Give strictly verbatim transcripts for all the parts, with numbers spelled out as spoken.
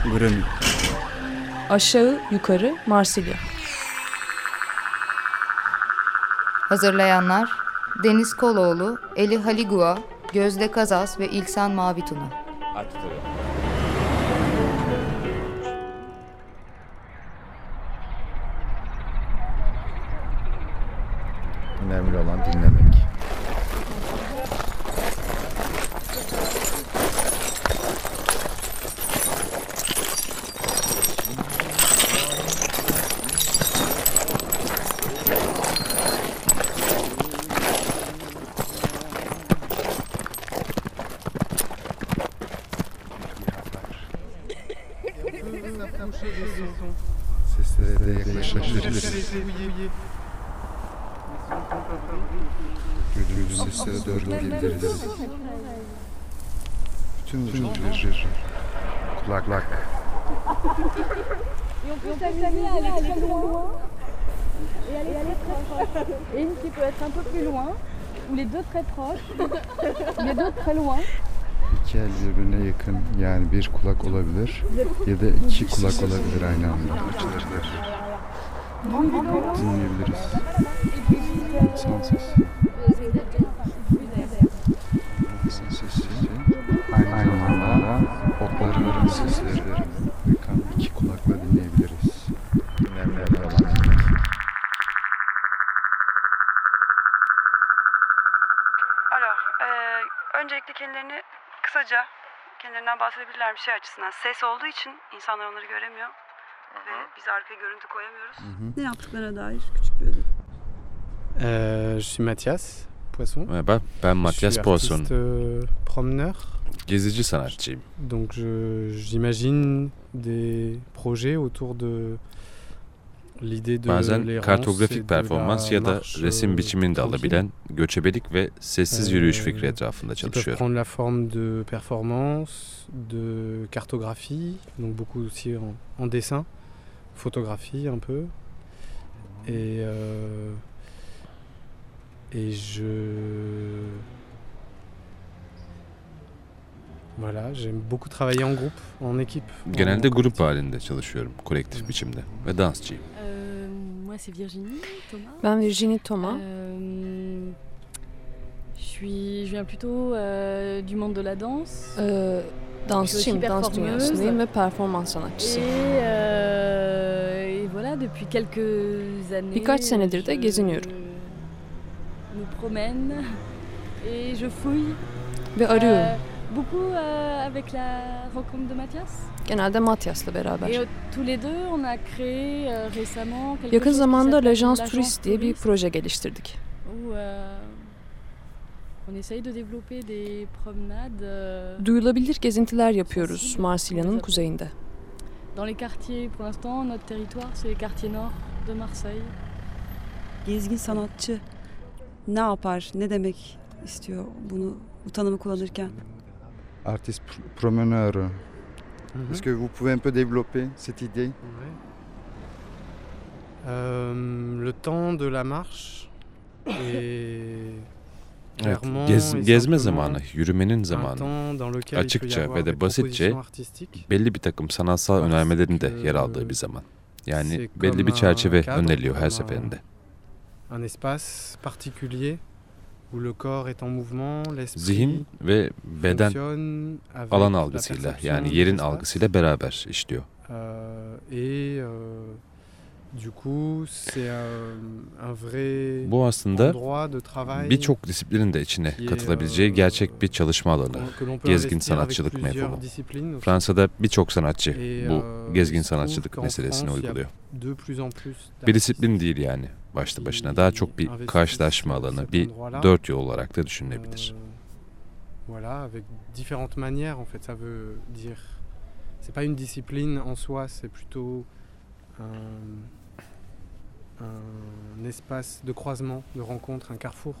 Grön. Aşağı yukarı Marsilya. Hazırlayanlar Deniz Koloğlu, Eli Haligua, Gözde Kazas ve İlksan Mavituna. Önemli olan dinlemek. Seslere de yaklaşabiliriz. Duyduğumuz seslere doğru gidebiliriz. Bütün vücut bir kulak kulak. Et une qui peut être un peu plus loin, ou les deux très proches, les deux très loin. İki el birbirine yakın, yani bir kulak olabilir ya da iki kulak olabilir aynı anda. Açılabilir. Dinleyebiliriz. İnsan sesi. İnsan sesi. Aynı, aynı zamanda otların sesleri ve kan iki kulakla dinleyebiliriz. Önemli olan dinlemek. Alors, e, öncelikle kendilerini kısaca kendilerinden bahsedebilirler bir şey açısından. Ses olduğu için insanlar onları göremiyor. Ve biz arkaya görüntü koyamıyoruz. Ne yaptıklarına dair küçük bir özet. Euh, je suis Mathias Poisson. Merhaba, ben Mathias Poisson. Je suis artiste promeneur. Gezici sanatçıyım. Donc je, j'imagine des projets autour de l'idée de Bazen kartografik performans ya da resim biçimini de alabilen göçebelik ve sessiz yürüyüş fikri etrafında çalışıyorum. Prendre la forme de performance, de cartographie, donc beaucoup aussi en, en dessin, photographie un peu. Et euh, et je Voilà, j'aime beaucoup travailler en groupe, en équipe. Genelde grup halinde çalışıyorum, kolektif biçimde ve dansçıyım. Euh, moi c'est Virginie Thomas. Ben Virginie Thomas. Euh, je suis, je viens plutôt euh, du monde de la danse. Ee, dansçıyım, dans dünyasındayım ve performans sanatçısıyım. Et, euh, et voilà, depuis quelques années. Birkaç senedir de geziniyorum. Je me promène et je fouille. Ve arıyorum. Euh, Beaucoup euh, avec la rencontre de Mathias. Genelde Mathias'la beraber. Et tous les deux on a créé euh, récemment quelque Yakın chose zamanda qui l'Agence s'appelle Touriste diye bir proje geliştirdik. Où euh, on essaye de développer des promenades. Euh, Duyulabilir gezintiler yapıyoruz Marsilya'nın kuzeyinde. Dans les quartiers, pour l'instant notre territoire c'est les quartiers nord de Marseille. Gezgin sanatçı ne yapar, ne demek istiyor bunu, bu tanımı kullanırken? Artiste pr- promeneur. Mm-hmm. Est-ce que vous pouvez un peu développer cette idée? Ouais. Euh, le temps de la marche et Evet, gez, gezme zamanı, yürümenin zamanı. Açıkça ve de basitçe belli bir takım sanatsal önermelerin de yer aldığı bir zaman. Yani belli bir çerçeve öneriyor her seferinde. Un espace particulier. Zihin ve beden alan algısıyla, yani yerin algısıyla beraber işliyor. Bu aslında birçok disiplinin de içine katılabileceği gerçek bir çalışma alanı, gezgin sanatçılık mefhumu. Fransa'da birçok sanatçı bu gezgin sanatçılık meselesini uyguluyor. Bir disiplin değil yani başlı başına, daha çok bir karşılaşma alanı, bir dört yol olarak da düşünülebilir. Voilà, avec différentes manières en fait, ça veut dire c'est pas une discipline en soi, c'est plutôt un un espace de croisement, de rencontre, un carrefour.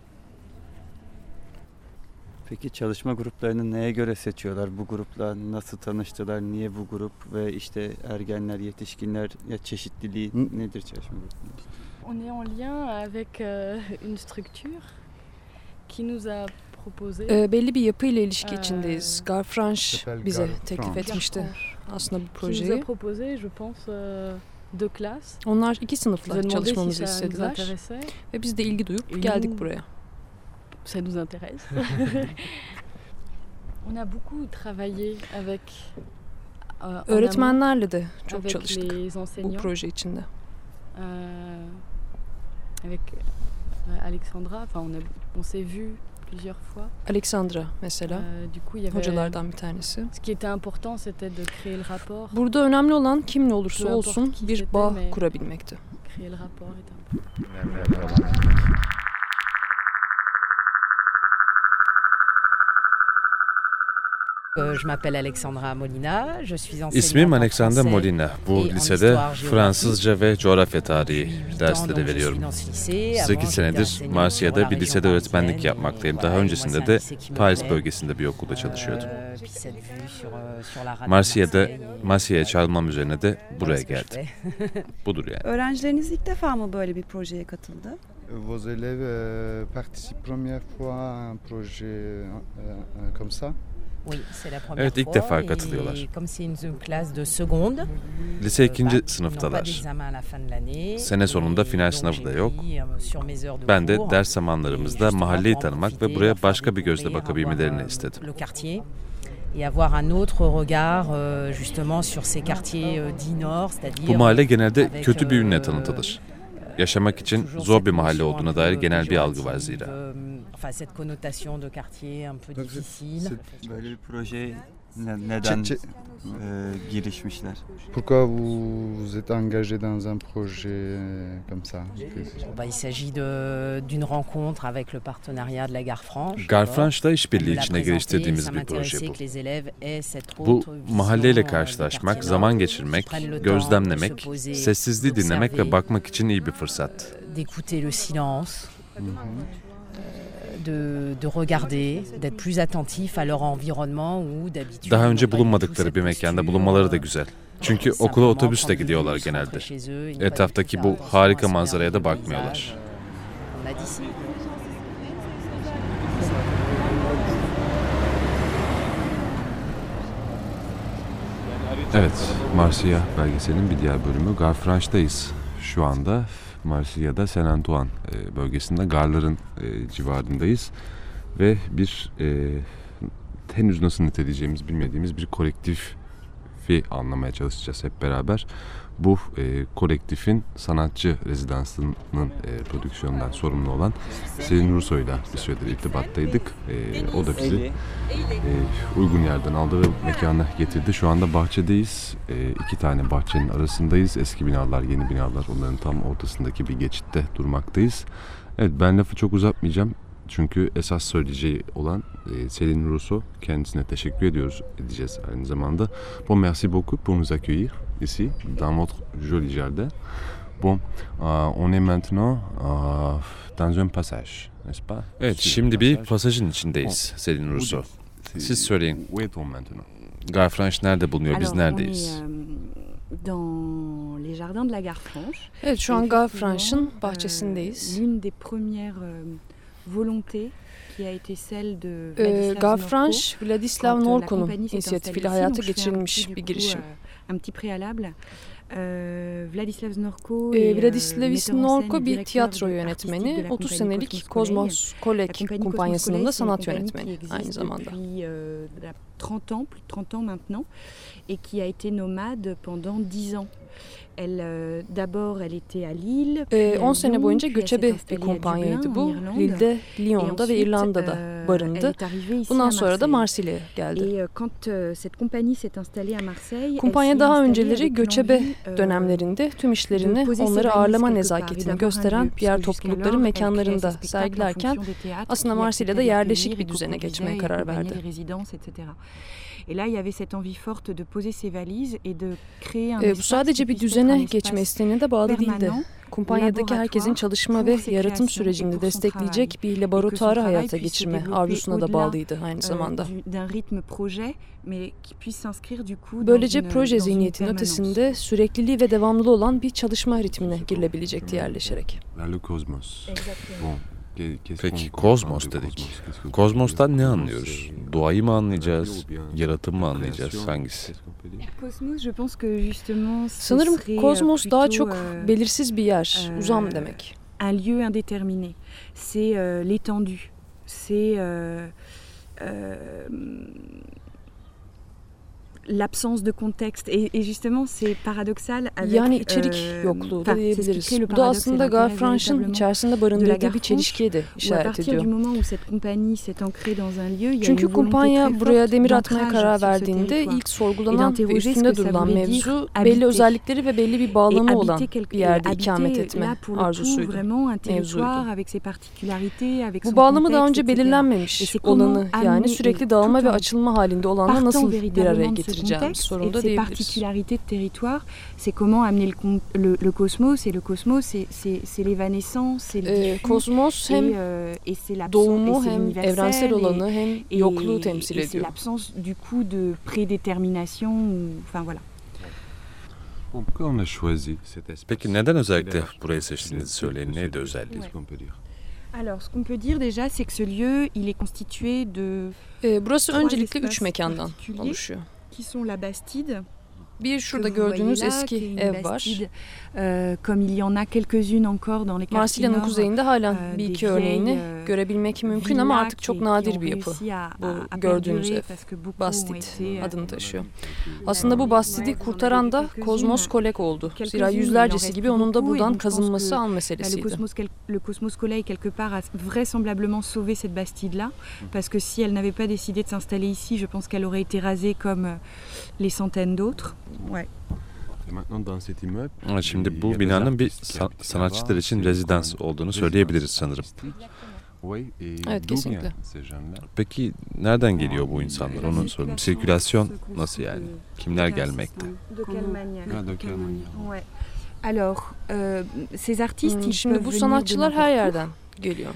Peki çalışma gruplarını neye göre seçiyorlar? Bu grupla nasıl tanıştılar? Niye bu grup ve işte ergenler, yetişkinler ya çeşitliliği Hı? nedir çalışma gruplarında? On est en lien avec euh, une structure qui nous a Ee, belli bir yapıyla ilişki içindeyiz. Garfranche bize teklif etmişti aslında bu projeyi. Onlar iki sınıfla çalışmamızı istediler ve biz de ilgi duyup geldik buraya. Ça nous intéresse. On a beaucoup travaillé avec euh, öğretmenlerle de çok çalıştık bu proje içinde. Euh, avec Alexandra, enfin on a on s'est vu plusieurs fois. Alexandra mesela euh, du coup, il y avait, hocalardan bir tanesi. Ce qui était important c'était de créer le rapport. Burada önemli olan kimle olursa olsun bir bağ kurabilmekti. Créer le rapport est important. Je m'appelle Alexandra Molina, je suis enseignante. İsmim Alexandra Molina. Bu lisede Fransızca ve coğrafya tarihi dersleri veriyorum. sekiz senedir Marsilya'da bir lisede öğretmenlik yapmaktayım. Daha öncesinde de Paris bölgesinde bir okulda çalışıyordum. Marsilya'da Marsilya'ya çağrılmam üzerine de buraya geldim. Budur yani. Öğrencileriniz ilk defa mı böyle bir projeye katıldı? Vos élèves participent première fois à un projet comme ça? Evet, ilk defa katılıyorlar. Lise ikinci sınıftalar. Sene sonunda final sınavı da yok. Ben de ders zamanlarımızda mahalleyi tanımak ve buraya başka bir gözle bakabilmelerini istedim. Bu mahalle genelde kötü bir ünle tanıtılır. Yaşamak için zor bir mahalle olduğuna dair genel bir algı var zira. Böyle bir projeye neden e, girişmişler? Pourquoi vous êtes engagé dans un projet comme ça? Il s'agit d'une rencontre avec le partenariat de la Gare Franche. Garfranche'da işbirliği içine geliştirdiğimiz bir proje bu. Bu mahalleyle karşılaşmak, zaman geçirmek, gözlemlemek, sessizliği dinlemek ve bakmak için iyi bir fırsat. D'écouter le silence. De, de regarder, d'être plus attentif à leur environnement ou d'habitude. Daha önce bulunmadıkları bir mekanda bulunmaları da güzel. Çünkü okula otobüsle gidiyorlar genelde. Etraftaki bu harika manzaraya da bakmıyorlar. Evet, Marsilya belgeselinin bir diğer bölümü. Garfranche'dayız şu anda. Marsilya'da Saint Antoine bölgesinde garların civarındayız ve bir e, henüz nasıl niteleyeceğimiz bilmediğimiz bir kolektifi anlamaya çalışacağız hep beraber. Bu e, kolektifin sanatçı rezidansının e, prodüksiyonundan sorumlu olan Céline Rousseau'yla bir süredir irtibattaydık. E, o da bizi e, uygun yerden aldı ve mekana getirdi. Şu anda bahçedeyiz. E, iki tane bahçenin arasındayız. Eski binalar, yeni binalar, onların tam ortasındaki bir geçitte durmaktayız. Evet, ben lafı çok uzatmayacağım. Çünkü esas söyleyeceği olan e, Céline Rousseau. Kendisine teşekkür ediyoruz, edeceğiz aynı zamanda. Bon, merci beaucoup pour nous accueillir ici, dans votre joli jardin. Bon, euh, on est maintenant euh, dans un passage, n'est-ce pas? Evet, şimdi bir pasajın içindeyiz Céline Rousseau. Siz söyleyin. Garfranche nerede bulunuyor, biz neredeyiz? Dans les jardins de la Gare Franche. Evet, şu an Garfranche'ın bahçesindeyiz. L'une des premières volontés qui a été celle de Vladislav Garfranche, Vladislav Norko'nun inisiyatifiyle hayata geçirilmiş bir girişim. Un petit préalable. Vladislav Norko, Vladislav Norko bir tiyatro yönetmeni, otuz senelik Kozmos Kolek kumpanyasının da sanat yönetmeni aynı zamanda. trente ans, plus de trente ans maintenant, et qui a été nomade pendant dix ans. Elle, d'abord, elle était à Lille. on sene boyunca göçebe bir kumpanyaydı bu. Lille'de, Lyon'da ve İrlanda'da barındı. Bundan sonra da Marsilya'ya geldi. Kumpanya daha önceleri göçebe dönemlerinde tüm işlerini onları ağırlama nezaketini gösteren diğer toplulukların mekanlarında sergilerken aslında Marsilya'da yerleşik bir düzene geçmeye karar verdi. Et là, il y avait cette envie forte de poser ses valises et de créer un e, bu sadece bir düzene geçme isteğine de bağlı değildi. Kumpanyadaki herkesin çalışma ve yaratım sürecini destekleyecek bir laboratuvarı hayata geçirme arzusuna da bağlıydı aynı zamanda. Böylece proje zihniyetinin ötesinde sürekliliği ve devamlılığı olan bir çalışma ritmine girilebilecekti yerleşerek. Vers le cosmos. Bon. Peki kozmos dedik. Kozmos'tan ne anlıyoruz? Doğayı mı anlayacağız? Yaratımı mı anlayacağız? Hangisi? Sanırım kozmos daha çok belirsiz bir yer, uzam demek. Un lieu indéterminé. C'est euh, l'étendue. C'est euh, euh, l'absence de contexte et, et justement c'est paradoxal avec yani içerik euh, yokluğu da diyebiliriz. Bu da aslında Guy Franch'ın içerisinde barındırdığı bir çelişkiye de işaret ediyor. Çünkü kumpanya buraya demir atmaya karar verdiğinde ilk sorgulanan ve üstünde durulan mevzu belli özellikleri ve belli bir bağlamı olan bir yerde ikamet etme arzusuydu, mevzuydu. Bu bağlamı daha önce belirlenmemiş olanı, yani sürekli dağılma ve açılma halinde olanla nasıl bir araya getirecek? Et ces particularités de territoire, c'est comment amener le, le, le cosmos, et le cosmos, c'est, c'est, c'est l'évanescence, c'est le diffus, kosmos hem doğumu hem evrensel olanı hem yokluğu temsil ediyor. Et c'est l'absence du coup de prédétermination, enfin voilà. Peki neden özellikle burayı seçtiğinizi söyleyin, neydi özelliği? Alors, ce qu'on peut dire déjà, c'est que ce lieu, il est constitué de ee, burası öncelikle üç mekandan oluşuyor. Qui sont la Bastide. Bir şurada gördüğünüz eski ev var. Marsilya'nın kuzeyinde halen bir iki örneğini görebilmek mümkün ama artık çok nadir bir yapı. Bu gördüğünüz ev, Bastide adını taşıyor. Aslında bu Bastide'i kurtaran da Kozmos Kolek oldu. Zira yüzlercesi gibi onun da buradan kazınması an meselesiydi. Le Cosmos Collège quelque part a vraisemblablement sauvé cette Bastide-là, parce que si elle n'avait pas décidé de s'installer ici, je pense qu'elle aurait été rasée comme les centaines d'autres. Ouais. Şimdi bu binanın bir san- sanatçılar için rezidans olduğunu söyleyebiliriz sanırım. Evet, kesinlikle. Peki nereden geliyor bu insanlar? Onu sorayım. Sirkülasyon nasıl yani? Kimler gelmekte? Alors, euh, ces artistes, hmm, şimdi bu sanatçılar her yerden geliyor.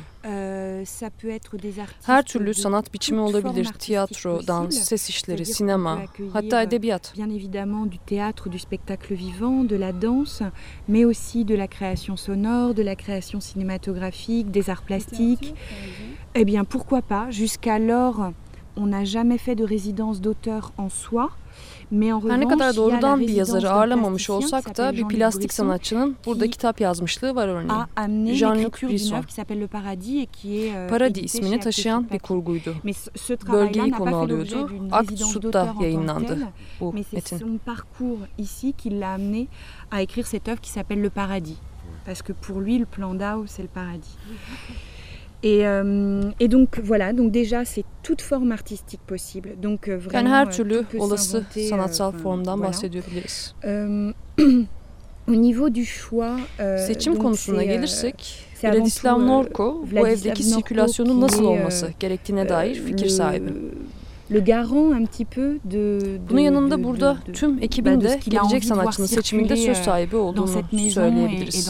Her türlü sanat biçimi olabilir. Tiyatro, dans, ses işleri, sinema, hatta edebiyat. Bien évidemment du théâtre, du spectacle vivant, de la danse, mais aussi de la création sonore, de la création cinématographique, des arts plastiques. Eh bien, pourquoi pas? Jusqu'alors, on n'a jamais fait de résidence d'auteur en soi. Her ne kadar doğrudan bir yazarı ağırlamamış olsak da bir plastik sanatçının burada kitap yazmışlığı var örneğin. Jean-Luc Brisson. Paradis ismini taşıyan bir kurguydu. Bölgeyi konu alıyordu. Akt Sud'da yayınlandı bu metin. Et, euh, et donc voilà, donc déjà c'est toute forme artistique possible. Donc euh, vraiment yani her türlü olası sanatsal formdan voilà. bahsedebiliriz. Euh, au niveau du choix, euh, seçim konusuna gelirsek, Vladislav Norko bu evdeki sirkülasyonun nasıl olması gerektiğine dair fikir sahibi. Le garant un petit peu de, de bunun yanında burada de, de, tüm ekibin de gelecek sanatçının seçiminde söz sahibi olduğunu söyleyebiliriz.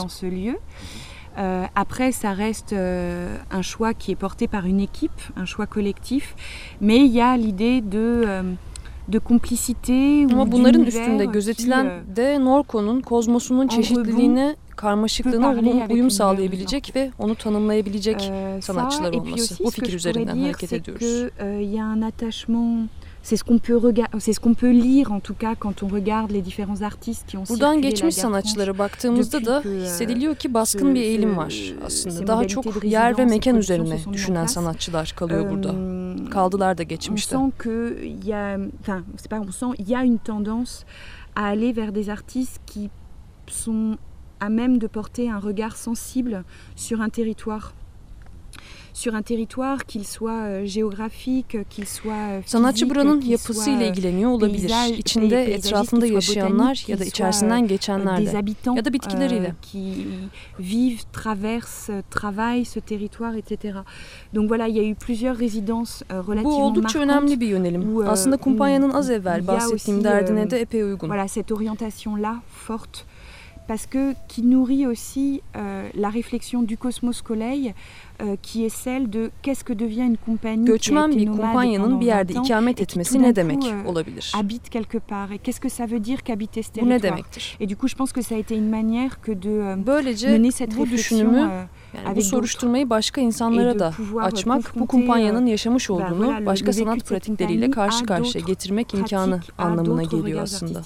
Euh, après, ça reste euh, un choix qui est porté par une équipe, un choix collectif, mais il y a l'idée de, euh, de complicité. Ama bunların üstünde gözetilen qui, de Norko'nun kozmosunun çeşitliliğine, karmaşıklığına uyum sağlayabilecek ve onu tanımlayabilecek euh, sanatçılar olması. Bu fikir üzerinden hareket ediyoruz. Il y a un attachement. C'est ce qu'on peut regarder, c'est ce qu'on peut lire en tout cas quand on regarde les différents artistes qui ont circulé. Buradan geçmiş sanatçılara baktığımızda da hissediliyor ki baskın bir eğilim var aslında. Daha çok yer ve mekan üzerine düşünen sanatçılar kalıyor burada. Kaldılar da geçmişte. On sent que il y a, enfin, c'est pas on sent, il y a une tendance à aller vers des artistes qui sont à même de porter un regard sensible sur un territoire. Sur un territoire, qu'il soit géographique, qu'il soit sanatçı buranın yapısıyla ilgileniyor olabilir. İçinde, etrafında yaşayanlar ya da içerisinden geçenlerle ya da bitkileriyle. Qui vivent, traversent, travaillent ce territoire, et cetera. Donc voilà, il y a eu plusieurs résidences relativement bu oldukça önemli bir yönelim. Aslında kumpanyanın az evvel bahsettiğim derdine de epey uygun. Voilà, cette orientation-là forte. Parce que qui nourrit aussi euh, la réflexion du Cosmos Collège, euh, qui est celle de qu'est-ce que devient une compagnie Göçmen bir kumpanyanın bir yerde ikamet etmesi ne demek coup, olabilir? Habite quelque part. Et qu'est-ce que ça veut dire qu'habiter ce bu ne territoire? demektir? Et du coup, je pense que ça a été une manière que de euh, Böylece mener cette bu réflexion düşünümü euh, Yani bu soruşturmayı başka insanlara da açmak, bu kumpanyanın yaşamış olduğunu başka sanat pratikleriyle karşı karşıya getirmek imkanı anlamına geliyor aslında.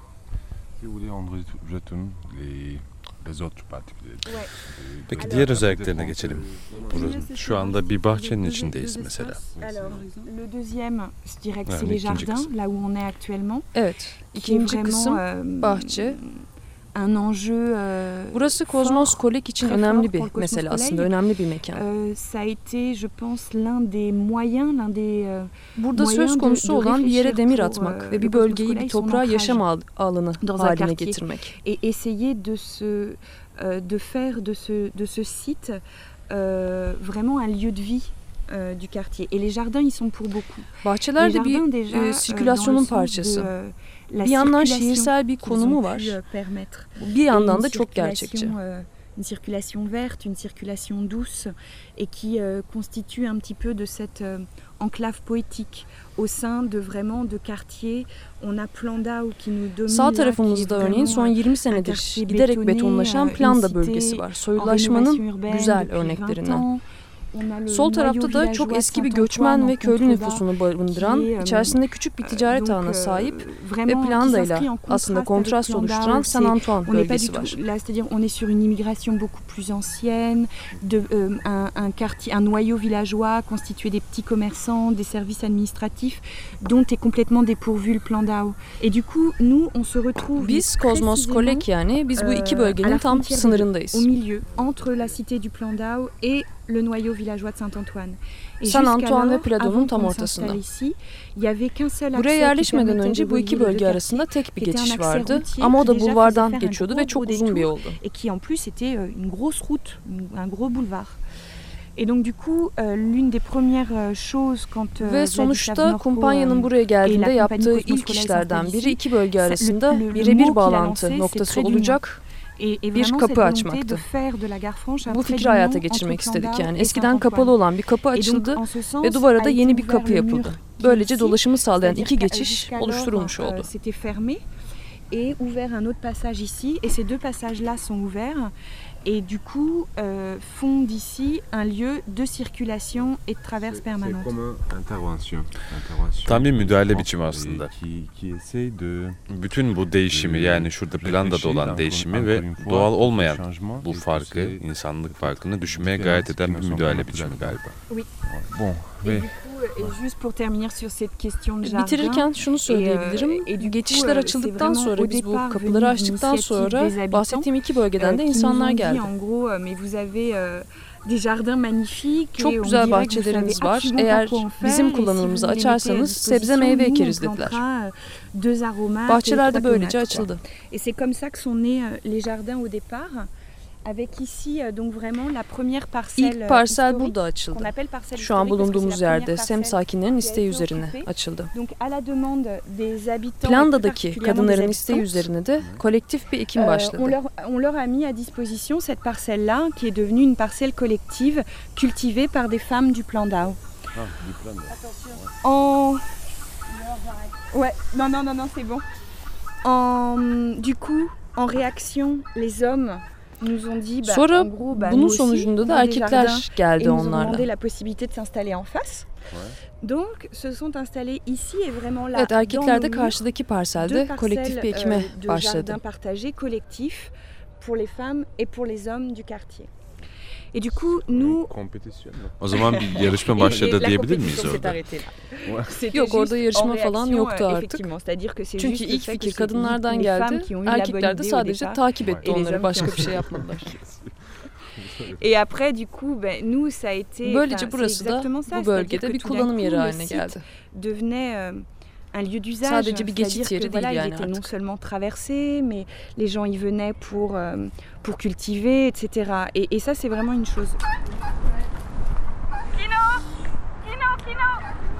Peki diğer özelliklerine geçelim. Burası, şu anda bir bahçenin içindeyiz mesela. Evet, ikinci kısım bahçe. Burası Kozmos Kolek için önemli bir mesele aslında, önemli bir mekan. Burada söz konusu olan bir yere demir atmak ve bir bölgeyi bir toprağa yaşam alanı haline getirmek. de faire de ce de ce site euh, vraiment un lieu de vie euh, du quartier. Et les jardins ils sont pour beaucoup. Bahçeler de bir e, sirkülasyonun parçası. Bir yandan şiirsel bir konumu var. Bir yandan da çok gerçekçi. Une circulation verte, une circulation douce et qui euh, constitue un petit peu de cette euh, enclave poétique au sein de vraiment de quartiers. On a Plandau qui nous domine. Sağ tarafımızda örneğin son yirmi senedir giderek betonlaşan Planda bölgesi var. Soylulaşmanın güzel örneklerinden. Sol tarafta da çok eski bir göçmen ve köylü nüfusunu barındıran, içerisinde küçük bir ticaret ağına sahip ve Planda ile aslında kontrast oluşturan Saint Antoine bölgesi var. C'est-à-dire on est sur une immigration beaucoup plus ancienne, de euh, un, un quartier, un noyau villageois constitué des petits commerçants, des services administratifs, dont est complètement dépourvu le Plandau. Et du coup, nous on se retrouve. Biz Kozmos Kolek yani biz bu iki bölgenin tam sınırındayız. Au milieu, entre la cité du Plandau et le noyau villageois de Saint-Antoine. Saint Antoine ve Pladau'nun tam ortasında. Buraya yerleşmeden önce bu iki bölge arasında tek bir geçiş vardı ama o da bulvardan geçiyordu ve çok uzun bir yoldu. Et donc du coup, euh, l'une des premières choses quand ve sonuçta kumpanyanın buraya geldiğinde yaptığı ilk işlerden biri iki bölge arasında birebir bağlantı noktası olacak bir kapı açmaktı. Bu fikri hayata geçirmek istedik yani. Eskiden kapalı olan bir kapı açıldı ve duvara da yeni bir kapı yapıldı. Böylece dolaşımı sağlayan iki geçiş oluşturulmuş oldu. Et ouvert un autre passage ici et ces deux passages là sont ouverts. Et du coup euh, font d'ici un lieu de circulation et de traverse permanente. Tam bir müdahale biçimi aslında. Bütün bu değişimi yani şurada Planda'da olan değişimi ve doğal olmayan bu farkı, insanlık farkını düşünmeye gayret eden bir müdahale biçimi galiba. Bon. Bitirirken şunu söyleyebilirim. Geçişler açıldıktan sonra, biz bu kapıları açtıktan sonra bahsettiğim iki bölgeden de insanlar geldi. Çok güzel bahçeleriniz var. Eğer bizim kullanımımızı açarsanız sebze meyve ekeriz dediler. Bahçeler de böylece açıldı. Avec ici donc vraiment la première parcelle. İlk parsel burada açıldı. Şu an bulunduğumuz yerde semt sakinlerinin isteği üzerine açıldı. Planda'daki kadınların isteği üzerine de kolektif bir ekim başladı. On leur a mis à disposition cette parcelle-là qui est devenue une parcelle collective cultivée par des femmes du Plandau. En ouais, non non non non, c'est bon. En du coup, en réaction, les hommes sonra bunun sonucunda da erkekler geldi onlarla. Evet, erkekler de karşıdaki parselde kolektif bir ekime başladı. Et du coup, nous... O zaman bir yarışma başladı diyebilir miyiz orada? Yok, orada yarışma falan yoktu artık. Çünkü ilk fikir kadınlardan geldi. Erkekler de sadece takip etti onları. Başka bir şey yapmadılar. Et après du coup ben nous ça a été böylece burası da bu bölgede bir kullanım yeri haline geldi. Devenait un lieu d'usage. Sadece bir geçit yeri değil yani artık. Non seulement traversé, mais les gens y venaient pour euh, pour cultiver, et cetera. Et, et ça c'est vraiment une chose. Kino, Kino, Kino.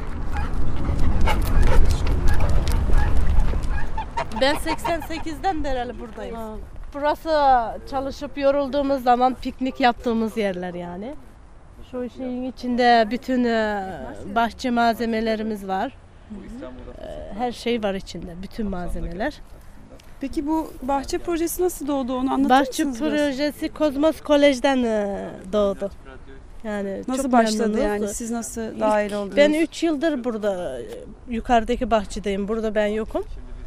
Ben seksen sekizden beri buradayım. Ha. Burası çalışıp yorulduğumuz zaman piknik yaptığımız yerler yani. Şu şeyin içinde bütün bahçe malzemelerimiz var. Her şey var içinde, bütün malzemeler. Peki bu bahçe projesi nasıl doğdu, onu anlatır Bahçe mısınız biraz? projesi Kozmos Kolej'den doğdu. Yani Nasıl çok başladı memnunuz. yani? Siz nasıl dahil oldunuz? Ben üç yıldır burada yukarıdaki bahçedeyim. Burada ben yokum.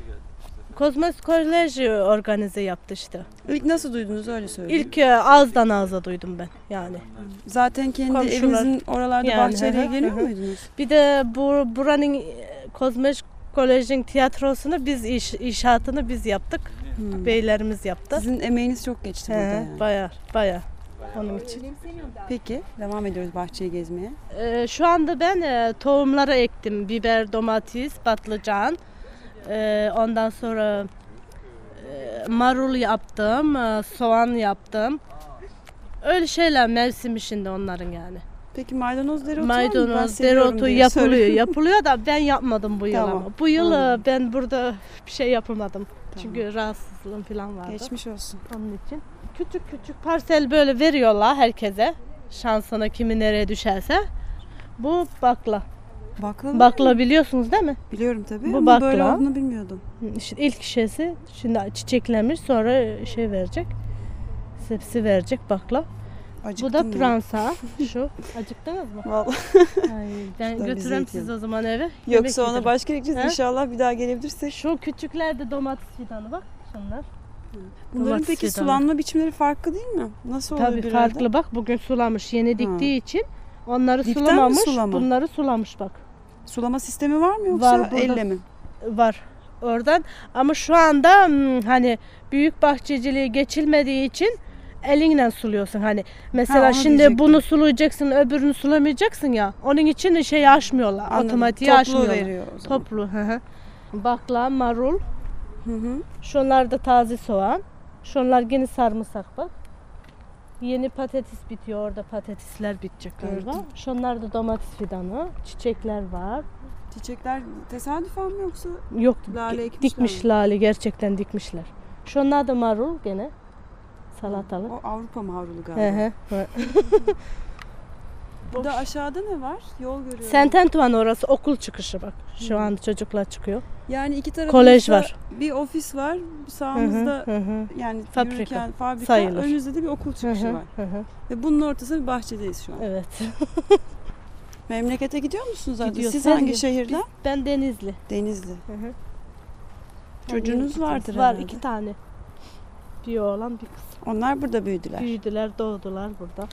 Kozmos Kolej organize yaptı işte. İlk nasıl duydunuz, öyle söyleyin. İlk ağızdan ağza duydum ben yani. Zaten kendi Komşular. evinizin oralarda Yani, bahçeyle hı hı, ilgileniyor hı hı. muydunuz? Bir de bu buranın Kozmos Kolej'in tiyatrosunu biz iş, inşaatını biz yaptık. Hmm. Beylerimiz yaptı. Sizin emeğiniz çok geçti He, burada yani. Bayağı bayağı onun için. Peki devam ediyoruz bahçeyi gezmeye. Ee, şu anda ben e, tohumları ektim. Biber, domates, patlıcan. Ee, ondan sonra e, marul yaptım, e, soğan yaptım. Öyle şeyler mevsim işinde onların yani. Peki maydanoz dereotu var mı? Ben Maydanoz, seviyorum dereotu diye yapılıyor. soruyorum. Yapılıyor da ben yapmadım bu yıl Tamam, ama. Bu yıl e, anladım. ben burada bir şey yapamadım. Çünkü rahatsızlığım falan vardı. Geçmiş olsun. Onun için. Küçük küçük parsel böyle veriyorlar herkese. Şansına kimi nereye düşerse. Bu bakla. Bakla mı? Bakla biliyorsunuz değil mi? Biliyorum tabii Bu ama bakla. böyle olduğunu bilmiyordum. İşte ilk şişesi şimdi çiçeklemiş, sonra şey verecek. Sepsi verecek bakla. Acıktım Bu da ya. pransa. Şu. Acıktınız mı? Vallahi. Ay, ben Şuradan götüreyim bize sizi o zaman eve. Yemek Yoksa ona yedirin. başka gideceğiz He? inşallah, bir daha gelebilirsek. Şu küçükler de domates fidanı bak şunlar. Bunların Domates peki fidanı. sulanma biçimleri farklı değil mi? Nasıl oluyor Tabii bir farklı arada? bak, bugün sulamış yeni diktiği için onları Dipten mi sulamamış, sulama? bunları sulamış bak. Sulama sistemi var mı yoksa Var, burada elle mi? Var oradan, ama şu anda hmm, hani büyük bahçeciliğe geçilmediği için elinle suluyorsun hani. Mesela Ha, onu şimdi diyecektim. bunu sulayacaksın, öbürünü sulamayacaksın ya. Onun için şey açmıyorlar, Anladım. otomatiği Toplu açmıyorlar. veriyor o zaman. Toplu. Hı hı. Bakla, marul. Hı hı. Şunlar da taze soğan. Şunlar yeni sarımsak bak. Yeni patates bitiyor, orada patatesler bitecek Gördüm. orada. Şunlar da domates fidanı, çiçekler var. Çiçekler tesadüfen mi yoksa Yok, lale ekmişler dikmiş mi? lale, gerçekten dikmişler. Şunlar da marul gene, salatalık. O Avrupa marulu Hı galiba. hı. Burada aşağıda ne var? Yol görüyorum. Saint Antoine orası okul çıkışı bak. Şu an çocuklar çıkıyor. Yani iki tarafımızda Kolej var. bir ofis var. Sağımızda Hı hı, hı. yani Fabrika yürürken fabrika, sayılır. önümüzde de bir okul çıkışı Hı hı, var. hı hı. Ve bunun ortasında bir bahçedeyiz şu an. Evet. Memlekete gidiyor musunuz zaten? Gidiyoruz. Siz Her hangi gün. şehirden? Biz- ben Denizli. Denizli. Hı hı. Çocuğunuz vardır Var, herhalde. iki tane. Bir oğlan, bir kız. Onlar burada büyüdüler. Büyüdüler, doğdular burada.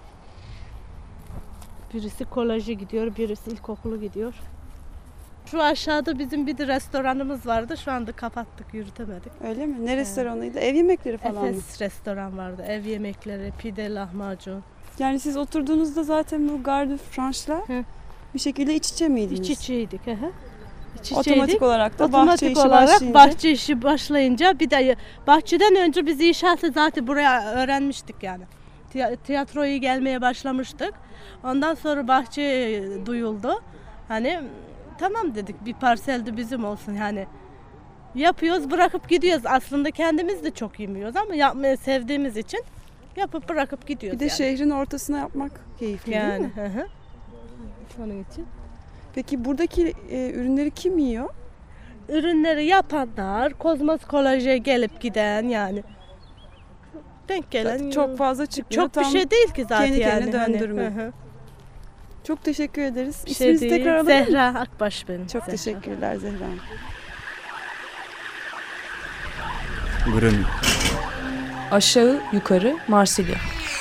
Birisi koleje gidiyor, birisi ilkokulu gidiyor. Şu aşağıda bizim bir de restoranımız vardı. Şu anda kapattık, yürütemedik. Öyle mi? Ne restoranıydı? Ev yemekleri falan mı? Efes restoran vardı. Ev yemekleri, pide, lahmacun. Yani siz oturduğunuzda zaten bu Gare de Franche'la bir şekilde iç içe miydiniz? İç içeydik. Hı hı. İç Otomatik içeydik. olarak da Otomatik bahçe işi olarak başlayınca. bahçe işi başlayınca bir de bahçeden önce biz inşaatı zaten buraya öğrenmiştik yani. Tiy- Tiyatroya gelmeye başlamıştık. Ondan sonra bahçe duyuldu. Hani tamam dedik, bir parselde bizim olsun yani. Yapıyoruz, bırakıp gidiyoruz. Aslında kendimiz de çok yemiyoruz ama yapmayı sevdiğimiz için yapıp bırakıp gidiyoruz. Bir de yani. şehrin ortasına yapmak keyifli değil Yani. mi? Hı hı. Onun için. Peki buradaki e, ürünleri kim yiyor? Ürünleri yapanlar, Kozmos Kolej'e gelip giden yani. Denk gelen. Çok fazla çıkıyor. Çok bir Tam şey değil ki zaten kendi yani. kendine Hani, döndürme. hı hı. Çok teşekkür ederiz. Bir şey İsminizi değil. tekrar alabilir miyim? Zehra Akbaş benim. Çok Zehra. teşekkürler Zehra Hanım. Grün. Aşağı yukarı Marsilya.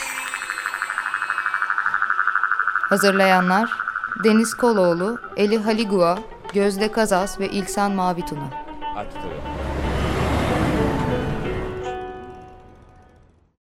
Hazırlayanlar Deniz Koloğlu, Eli Haligua, Gözde Kazas ve İlsan Mavituna. Artık tabii.